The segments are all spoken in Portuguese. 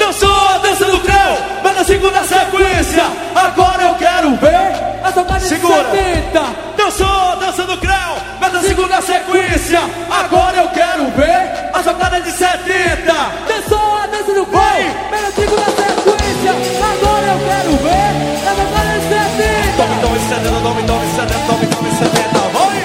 Dançou a dança do Creu, mas na segunda sequência. Agora eu quero ver a tocada de 70. Dançou a dança do Creu, mas na segunda sequência. Agora eu quero ver a tocada de 70. Dançou a dança do Creu, mas na segunda sequência. Agora eu quero ver a tocada de 70. Tome, tome, 70, tome, tome, 70, tome, tome, 70. Vai!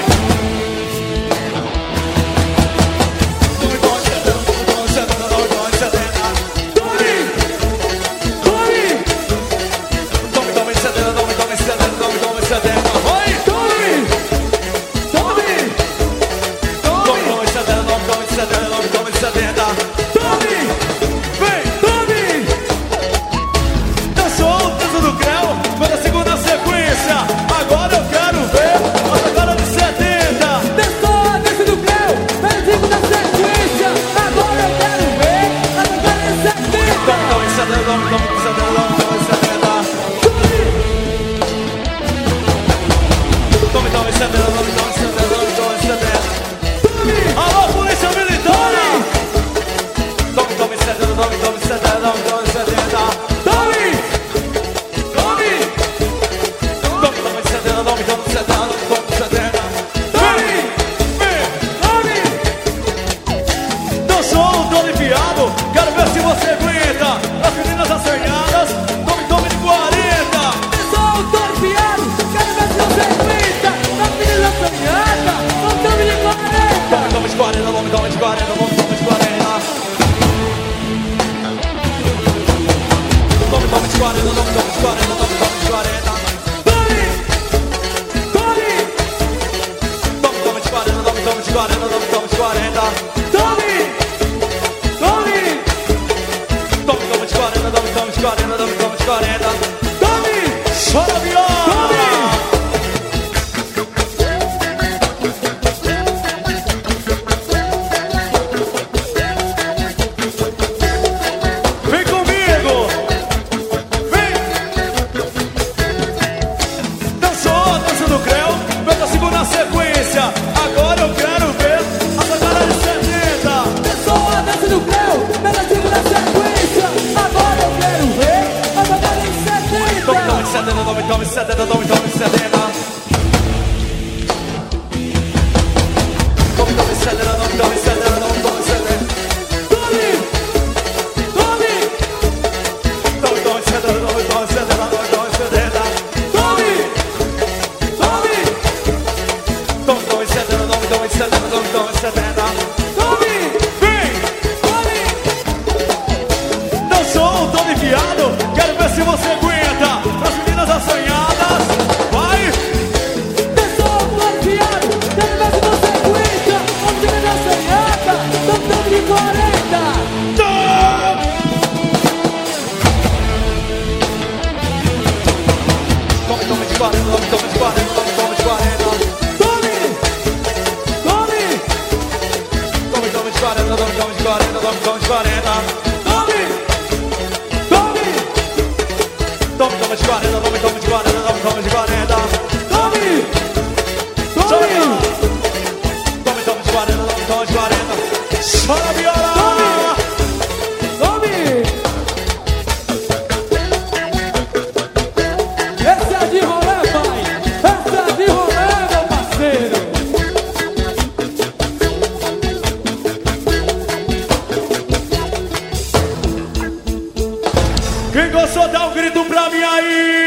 Quem gostou, dá um grito pra mim aí!